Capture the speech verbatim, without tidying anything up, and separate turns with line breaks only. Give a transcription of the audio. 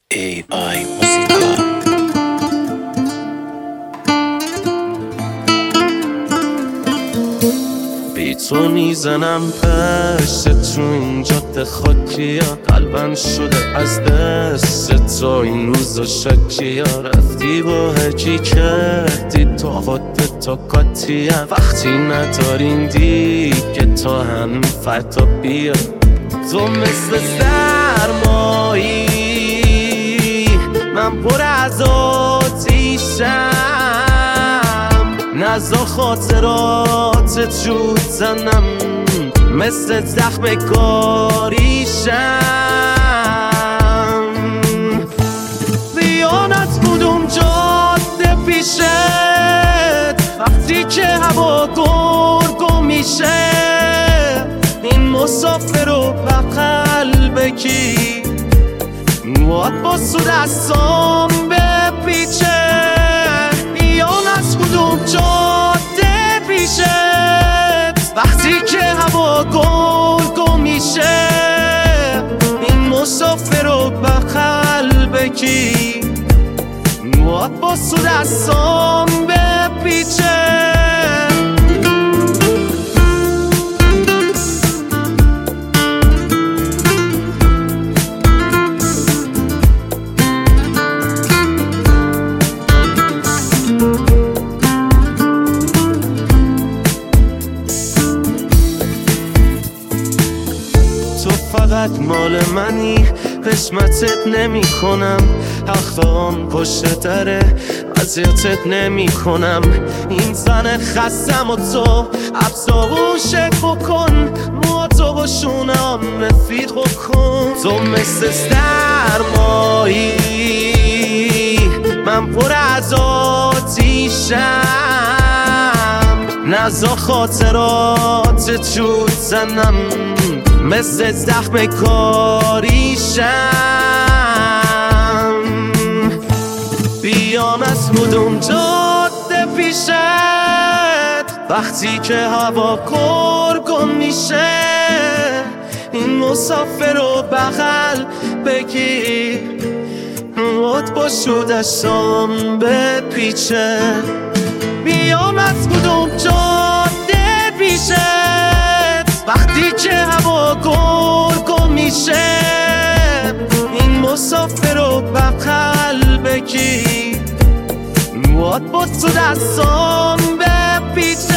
ای آی موزیکا. بی تو میزنم پشت تو این جاده خاکیا، قلبم شده از دست تو این روزا شکیا. رفتی با هرکی کردی تو خودت تا کاتیا، وقتی نداریم دیگه تا هم فردا بیا. تو مثل سرمایی من پر از آتیشم، نزا خاطرات جود زنم مثل زخم کاریشم. بیانت کدوم جاده پیشت وقتی که هوا گرگو میشه، این مسافر رو بغل بگی مواد با سو دستام بپیچه. بیان از کدوم جاده پیشت وقتی که هوا گرگو میشه، این مسافر رو بغل بگی مواد با سو دستام بپیچه. تو فقط مال منی، قسمتت نمی کنم، اخلاقم پشت دره اذیتت نمی کنم. این زن خستم و تو افزاروشت بکن، مواتو با شونم رفیق بکن. تو مثل سرمایی من پر از آتیشم، نزا خاطرات جود زنم مثل زخم کاریشم. بیام از کدوم جاده پیشت وقتی که هوا گرگم میشه، این مسافر رو بغل بگیر مواد با شودشام بپیچه. بیام از کدوم جاده پیشت وقتی که هوا گرگو میشه، این مسافر رو بغل بگی مواد با تو دستام بپیچه.